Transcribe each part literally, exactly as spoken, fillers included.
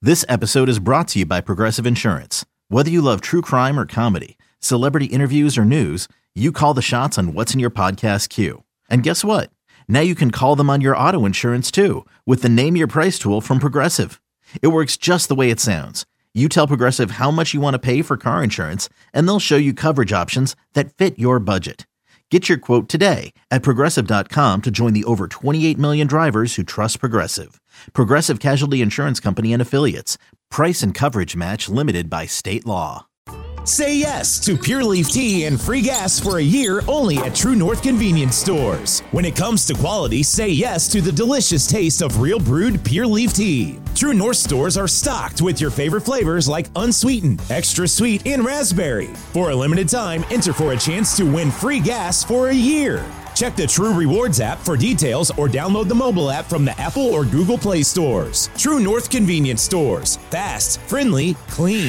This episode is brought to you by Progressive Insurance. Whether you love true crime or comedy, celebrity interviews or news, you call the shots on what's in your podcast queue. And guess what? Now you can call them on your auto insurance too with the Name Your Price tool from Progressive. It works just the way it sounds. You tell Progressive how much you want to pay for car insurance, and they'll show you coverage options that fit your budget. Get your quote today at Progressive dot com to join the over twenty-eight million drivers who trust Progressive. Progressive Casualty Insurance Company and Affiliates. Price and coverage match limited by state law. Say yes to Pure Leaf Tea and free gas for a year only at True North Convenience Stores. When it comes to quality, say yes to the delicious taste of real brewed Pure Leaf Tea. True North stores are stocked with your favorite flavors like unsweetened, extra sweet, and raspberry. For a limited time, enter for a chance to win free gas for a year. Check the True Rewards app for details or download the mobile app from the Apple or Google Play stores. True North Convenience Stores. Fast, friendly, clean.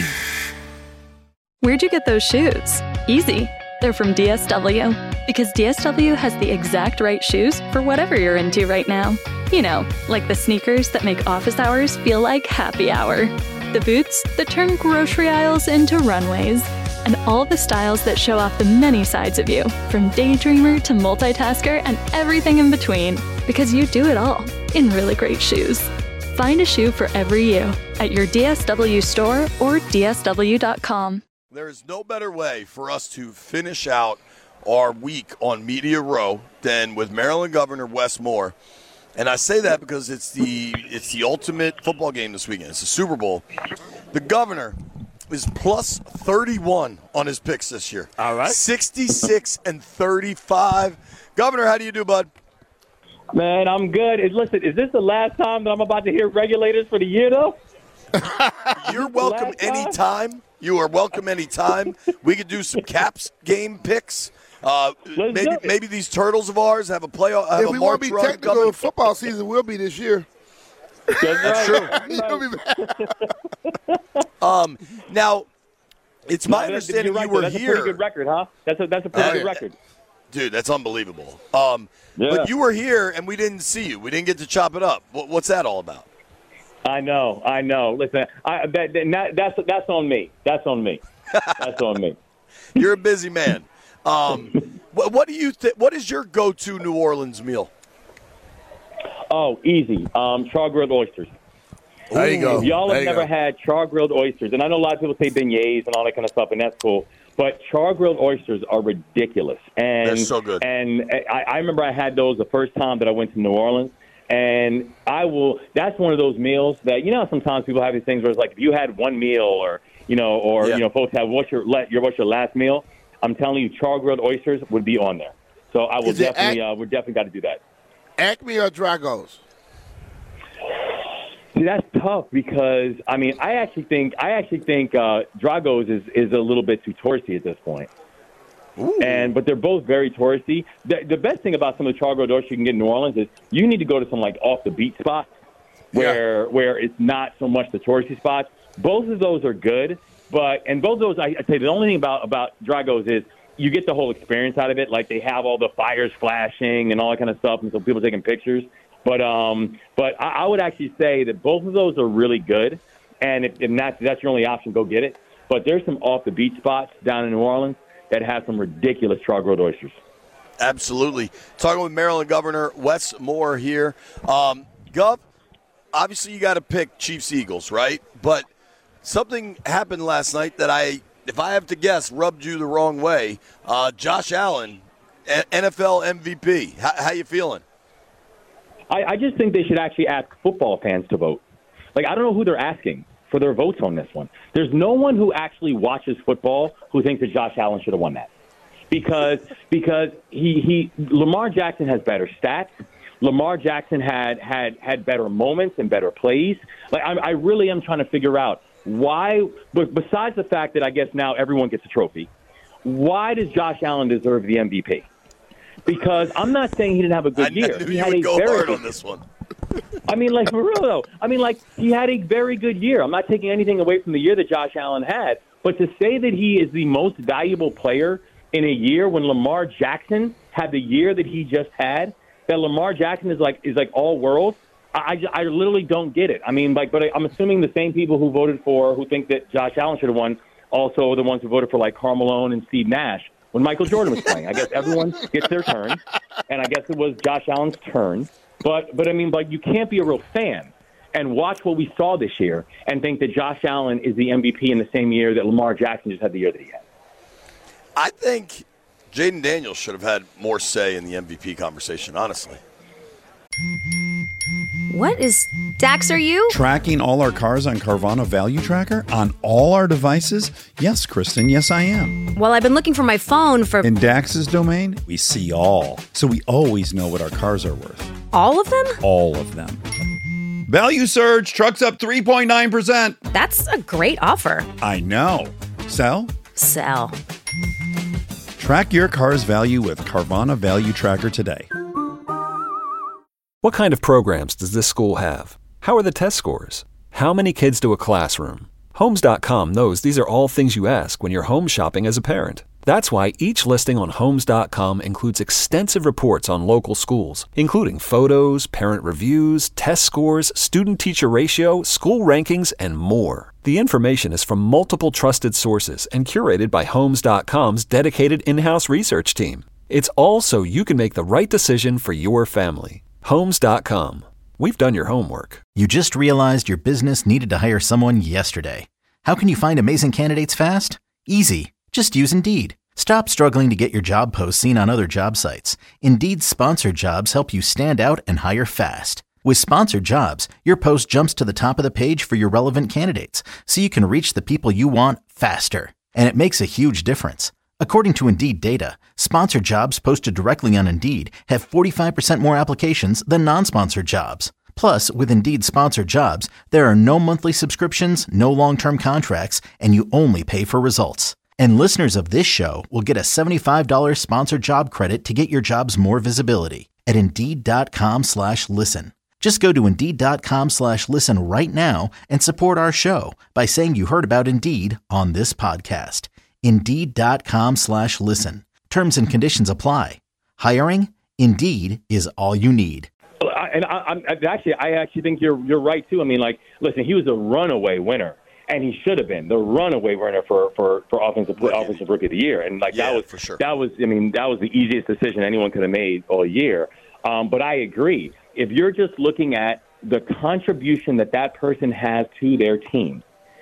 Where'd you get those shoes? Easy. They're from D S W. Because D S W has the exact right shoes for whatever you're into right now. You know, like the sneakers that make office hours feel like happy hour. The boots that turn grocery aisles into runways. And all the styles that show off the many sides of you, from daydreamer to multitasker and everything in between. Because you do it all in really great shoes. Find a shoe for every you at your D S W store or D S W dot com. There is no better way for us to finish out our week on Media Row than with Maryland Governor Wes Moore. And I say that because it's the it's the ultimate football game this weekend. It's the Super Bowl. The governor is plus thirty-one on his picks this year. All right. sixty-six and thirty-five. Governor, how do you do, bud? Man, I'm good. Listen, is this the last time that I'm about to hear regulators for the year, though? You're welcome anytime. You are welcome anytime. We could do some Caps game picks. Uh, maybe maybe these Turtles of ours have a playoff. Have if a we want to be technical, coming. football season will be this year. That's true. um, now, it's my no, understanding right, you were that's here. That's a pretty good record, huh? That's a, that's a pretty uh, good record. Dude, that's unbelievable. Um, yeah. But you were here, and we didn't see you. We didn't get to chop it up. What, what's that all about? I know, I know. Listen, I, that, that, that's that's on me. That's on me. That's on me. You're a busy man. Um, what, what do you think? What is your go-to New Orleans meal? Oh, easy. Um, char-grilled oysters. There you go. If y'all have you never go. had char-grilled oysters, and I know a lot of people say beignets and all that kind of stuff, and that's cool. But char-grilled oysters are ridiculous. And, They're so good. And I, I remember I had those the first time that I went to New Orleans. And I will. That's one of those meals that, you know, sometimes people have these things where it's like, if you had one meal, or you know, or yeah. you know, folks have what's your your what's your last meal? I'm telling you, char-grilled oysters would be on there. So I will Is it definitely. ac- uh, we're definitely got to do that. Acme or Dragos? See, that's tough because I mean, I actually think I actually think uh, Dragos is is a little bit too touristy at this point. Ooh. And but they're both very touristy. The, the best thing about some of the char-grilled oysters you can get in New Orleans is you need to go to some like off the beat spots where yeah. where it's not so much the touristy spots. Both of those are good, but and both of those I, I say the only thing about about Dragos is you get the whole experience out of it. Like they have all the fires flashing and all that kind of stuff, and so people taking pictures. But um, but I, I would actually say that both of those are really good, and if, if that's that's your only option, go get it. But there's some off the beat spots down in New Orleans that have some ridiculous char-grilled oysters. Absolutely. Talking with Maryland Governor Wes Moore here. Um, Gov, obviously you got to pick Chiefs-Eagles, right? But something happened last night that I, if I have to guess, rubbed you the wrong way. Uh, Josh Allen, N F L M V P. How, how you feeling? I, I just think they should actually ask football fans to vote. Like, I don't know who they're asking for their votes on this one. There's no one who actually watches football who thinks that Josh Allen should have won that. Because because he, he Lamar Jackson has better stats. Lamar Jackson had had, had better moments and better plays. Like I, I really am trying to figure out why, but besides the fact that I guess now everyone gets a trophy, why does Josh Allen deserve the M V P? Because I'm not saying he didn't have a good I year. knew he you had would a go very hard good on this one. I mean, like, for real, though. I mean, like, he had a very good year. I'm not taking anything away from the year that Josh Allen had. But to say that he is the most valuable player in a year when Lamar Jackson had the year that he just had, that Lamar Jackson is like is like all world, I, I literally don't get it. I mean, like, but I, I'm assuming the same people who voted for, who think that Josh Allen should have won, also the ones who voted for, like, Karl Malone and Steve Nash when Michael Jordan was playing. I guess everyone gets their turn, and I guess it was Josh Allen's turn. But, but I mean, like, you can't be a real fan and watch what we saw this year and think that Josh Allen is the M V P in the same year that Lamar Jackson just had the year that he had. I think Jaden Daniels should have had more say in the M V P conversation, honestly. What is Dax, are you? Tracking all our cars on Carvana Value Tracker on all our devices? Yes, Kristen, yes, I am. Well, I've been looking for my phone for... In Dax's domain, we see all. So we always know what our cars are worth. All of them? All of them. Value surge, trucks up three point nine percent. That's a great offer. I know. Sell? Sell. Track your car's value with Carvana Value Tracker today. What kind of programs does this school have? How are the test scores? How many kids do a classroom? Homes dot com knows these are all things you ask when you're home shopping as a parent. That's why each listing on Homes dot com includes extensive reports on local schools, including photos, parent reviews, test scores, student-teacher ratio, school rankings, and more. The information is from multiple trusted sources and curated by Homes dot com's dedicated in-house research team. It's all so you can make the right decision for your family. Homes dot com. We've done your homework. You just realized your business needed to hire someone yesterday. How can you find amazing candidates fast? Easy. Just use Indeed. Stop struggling to get your job posts seen on other job sites. Indeed's sponsored jobs help you stand out and hire fast. With sponsored jobs, your post jumps to the top of the page for your relevant candidates, so you can reach the people you want faster. And it makes a huge difference. According to Indeed data, sponsored jobs posted directly on Indeed have forty-five percent more applications than non-sponsored jobs. Plus, with Indeed sponsored jobs, there are no monthly subscriptions, no long-term contracts, and you only pay for results. And listeners of this show will get a seventy-five dollars sponsored job credit to get your jobs more visibility at Indeed.com slash listen. Just go to Indeed.com slash listen right now and support our show by saying you heard about Indeed on this podcast. Indeed.com slash listen. Terms and conditions apply. Hiring? Indeed is all you need. And I, I'm actually, I actually think you're you're right too. I mean, like, listen, he was a runaway winner, and he should have been the runaway winner for for for offensive rookie. offensive rookie of the year. And like yeah, that was for sure. That was, I mean, that was the easiest decision anyone could have made all year. Um, but I agree. If you're just looking at the contribution that that person has to their team,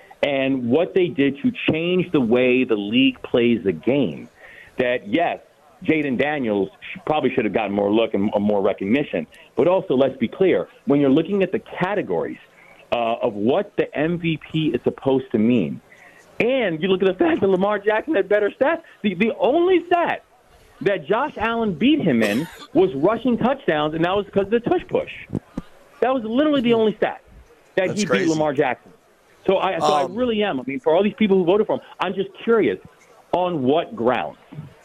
and what they did to change the way the league plays the game, that, yes, Jaden Daniels probably should have gotten more look and more recognition. But also, let's be clear, when you're looking at the categories uh, of what the M V P is supposed to mean, and you look at the fact that Lamar Jackson had better stats, the, the only stat that Josh Allen beat him in was rushing touchdowns, and that was because of the tush push. That was literally the only stat that That's he crazy. beat Lamar Jackson. So, I, so um, I really am. I mean, for all these people who voted for him, I'm just curious, on what grounds?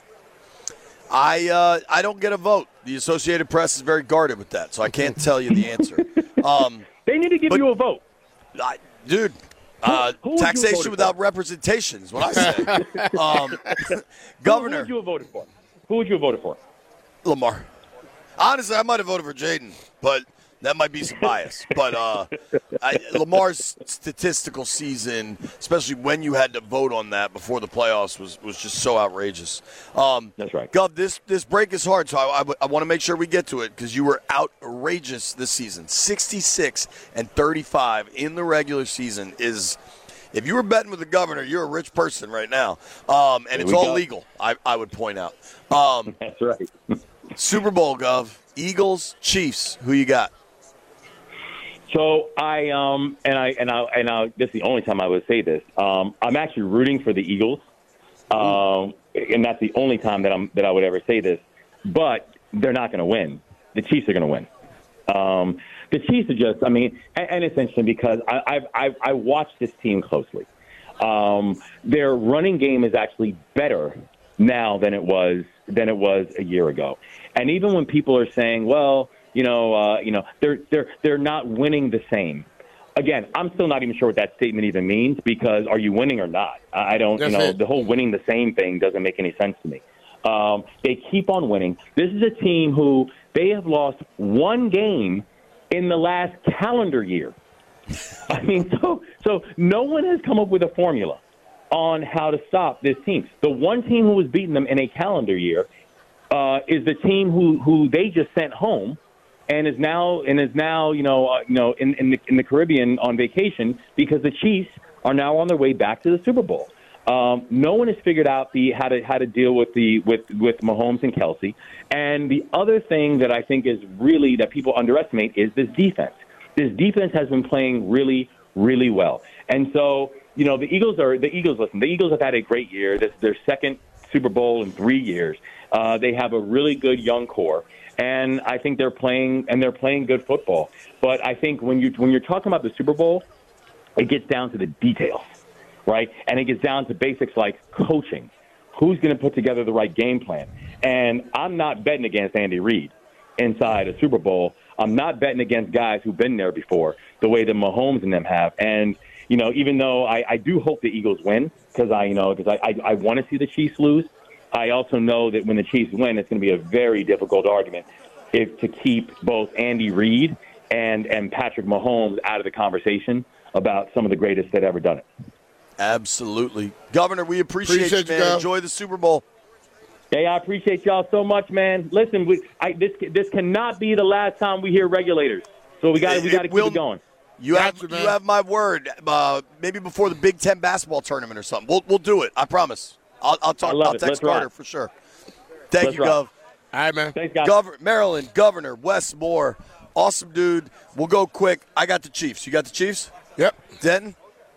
I uh, I don't get a vote. The Associated Press is very guarded with that, so I can't tell you the answer. Um, they need to give you a vote. I, dude, uh, who, who taxation without for? representation is what I say. um, Governor. Who would you have voted for? Who would you have voted for? Lamar. Honestly, I might have voted for Jaden, but that might be some bias. But uh, I, Lamar's statistical season, especially when you had to vote on that before the playoffs, was, was just so outrageous. Um, That's right. Gov, this, this break is hard, so I, I, I want to make sure we get to it because you were outrageous this season. sixty-six and thirty-five in the regular season is – if you were betting with the governor, you're a rich person right now. Um, and Here it's we all go. legal, I, I would point out. Um, That's right. Super Bowl, Gov. Eagles, Chiefs. Who you got? So I um and I and I and I this is the only time I would say this. Um, I'm actually rooting for the Eagles, um, and that's the only time that I'm that I would ever say this. But they're not going to win. The Chiefs are going to win. Um, the Chiefs are just. I mean, and, and it's interesting because I, I've, I've I watched this team closely. Um, their running game is actually better now than it was than it was a year ago. And even when people are saying, well, you know, uh, you know, they're they're they're not winning the same. Again, I'm still not even sure what that statement even means because are you winning or not? I don't, That's you know, it. the whole winning the same thing doesn't make any sense to me. Um, they keep on winning. This is a team who they have lost one game in the last calendar year. I mean, so so no one has come up with a formula on how to stop this team. The one team who was beating them in a calendar year uh, is the team who, who they just sent home and is now and is now you know uh, you know in in the, in the Caribbean on vacation because the Chiefs are now on their way back to the Super Bowl. Um, no one has figured out the how to how to deal with the with with Mahomes and Kelsey. And the other thing that I think is really that people underestimate is this defense. This defense has been playing really, really well. And so, you know, the Eagles are the Eagles. Listen, the Eagles have had a great year. This is their second Super Bowl in three years. Uh, they have a really good young core, and I think they're playing and they're playing good football. But I think when you when you're talking about the Super Bowl, it gets down to the details, right? And it gets down to basics like coaching. Who's going to put together the right game plan? And I'm not betting against Andy Reid inside a Super Bowl. I'm not betting against guys who've been there before, the way that Mahomes and them have. And, you know, even though I, I do hope the Eagles win, because I, you know, because I, I, I want to see the Chiefs lose, I also know that when the Chiefs win, it's going to be a very difficult argument if to keep both Andy Reid and, and Patrick Mahomes out of the conversation about some of the greatest that ever done it. Absolutely. Governor, we appreciate, Appreciate you, you, man. Gov. Enjoy the Super Bowl. Hey, I appreciate y'all so much, man. Listen, we, I, this this cannot be the last time we hear regulators. So we got we got to keep will, it going. You have, you have my word. Uh, maybe before the Big Ten basketball tournament or something. We'll we'll do it. I promise. I'll I'll talk. I'll it. text Let's Carter rock. for sure. Thank Let's you, rock. Gov. All right, man. Thanks, guys. Governor, Maryland Governor Wes Moore, awesome dude. We'll go quick. I got the Chiefs. You got the Chiefs? Yep. Denton?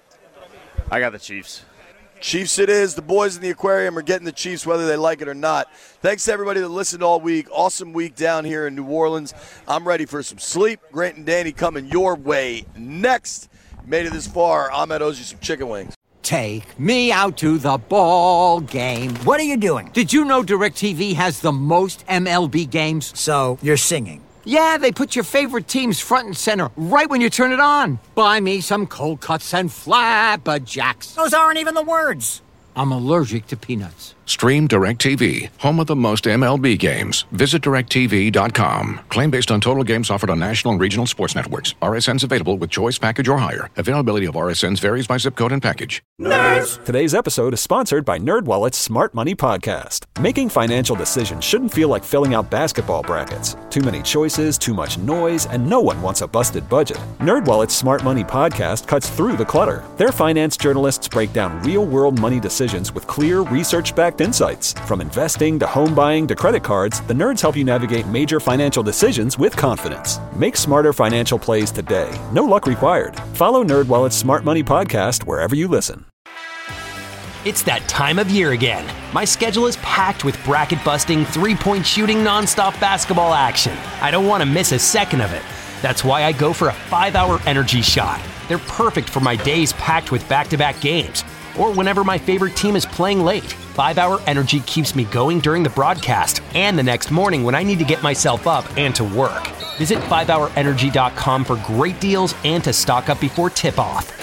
I got the Chiefs. Chiefs it is. The boys in the aquarium are getting the Chiefs whether they like it or not. Thanks to everybody that listened all week. Awesome week down here in New Orleans. I'm ready for some sleep. Grant and Danny coming your way next. Made it this far. Ahmed owes you some chicken wings. Take me out to the ball game. What are you doing? Did you know DirecTV has the most M L B games? So, you're singing. Yeah, they put your favorite teams front and center right when you turn it on. Buy me some cold cuts and flapjacks. Those aren't even the words. I'm allergic to peanuts. Stream DirecTV, home of the most M L B games. Visit direct T V dot com. Claim based on total games offered on national and regional sports networks. R S Ns available with choice package or higher. Availability of R S Ns varies by zip code and package. Nerds! Today's episode is sponsored by NerdWallet's Smart Money Podcast. Making financial decisions shouldn't feel like filling out basketball brackets. Too many choices, too much noise, and no one wants a busted budget. NerdWallet's Smart Money Podcast cuts through the clutter. Their finance journalists break down real-world money decisions with clear, research-backed insights. From investing to home buying to credit cards, the nerds help you navigate major financial decisions with confidence. Make smarter financial plays today. No luck required. Follow NerdWallet's Smart Money Podcast wherever you listen. It's that time of year again. My schedule is packed with bracket-busting, three-point shooting, nonstop basketball action. I don't want to miss a second of it. That's why I go for a five-hour energy shot. They're perfect for my days packed with back-to-back games, or whenever my favorite team is playing late. five-hour energy keeps me going during the broadcast and the next morning when I need to get myself up and to work. Visit five hour energy dot com for great deals and to stock up before tip-off.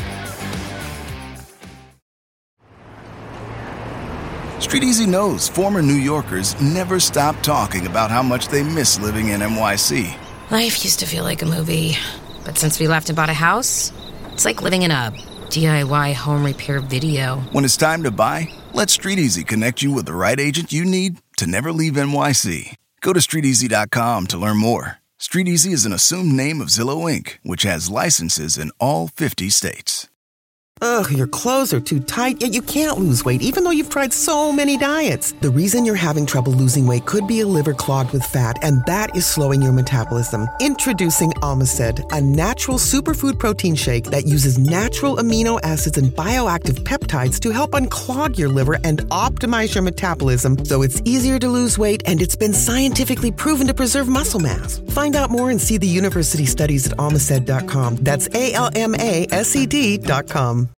Street Easy knows former New Yorkers never stop talking about how much they miss living in N Y C. Life used to feel like a movie, but since we left and bought a house, it's like living in a D I Y home repair video. When it's time to buy, let Street Easy connect you with the right agent you need to never leave N Y C. Go to street easy dot com to learn more. Street Easy is an assumed name of Zillow Incorporated, which has licenses in all fifty states. Ugh, your clothes are too tight, yet you can't lose weight even though you've tried so many diets. The reason you're having trouble losing weight could be a liver clogged with fat, and that is slowing your metabolism. Introducing Omicid, a natural superfood protein shake that uses natural amino acids and bioactive peptides to help unclog your liver and optimize your metabolism so it's easier to lose weight, and it's been scientifically proven to preserve muscle mass. Find out more and see the university studies at omicid dot com. That's A L M A S E D dot com.